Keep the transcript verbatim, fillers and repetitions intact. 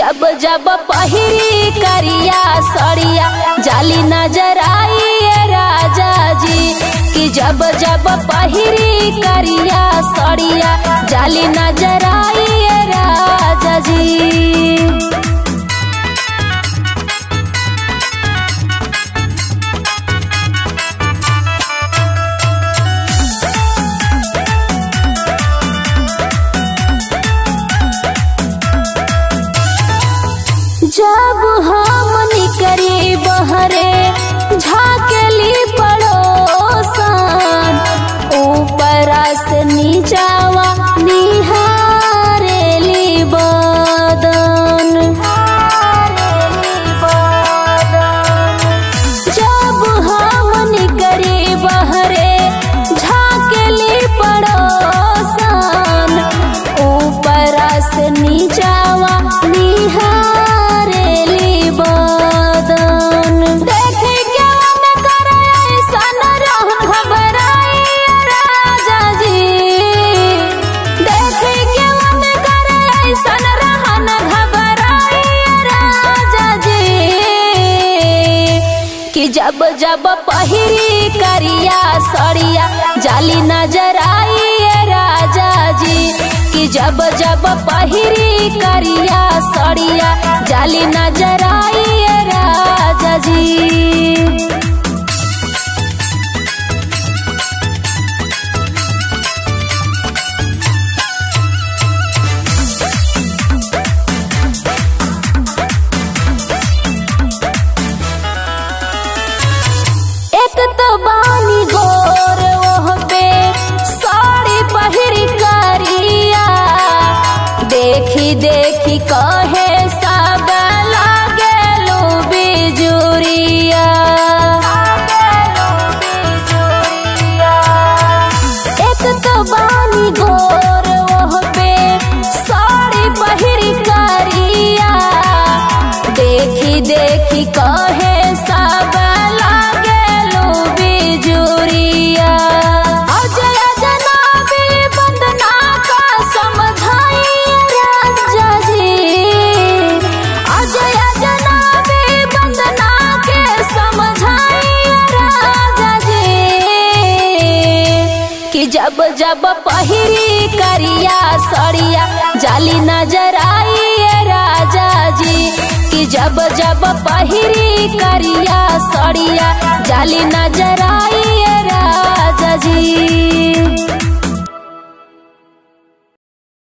जब जब पहिरी करिया सड़िया जाली नजर आई राजा जी कि जब जब पहिरी करिया सड़िया जाली नजर आई राजा जी। जब हम निकरी बहरे झाकेली पड़ोसन ऊपरा से नीचावा निहारेली बदन। जब हम निकरी बहरे झाकेली पड़ोसन ऊपरा से नीचावा निहार जब जब पहिरी करिया सड़िया जाली नजर आई राजा जी कि जब जब पहिरी करिया सड़िया जाली नजर आई राजा जी। तो बानी गोर ओह पे साड़ी पहिरी करिया देखी देखी कहे सब लागेलू बिजुरिया। एक तो बानी गोर ओह पे साड़ी पहिरी करिया देखी देखी कहे सब जब जब पहिरी करिया सड़िया जाली नजर आई राजा जी कि जब जब पहिरी करिया सड़िया जाली नजर आई राजा जी।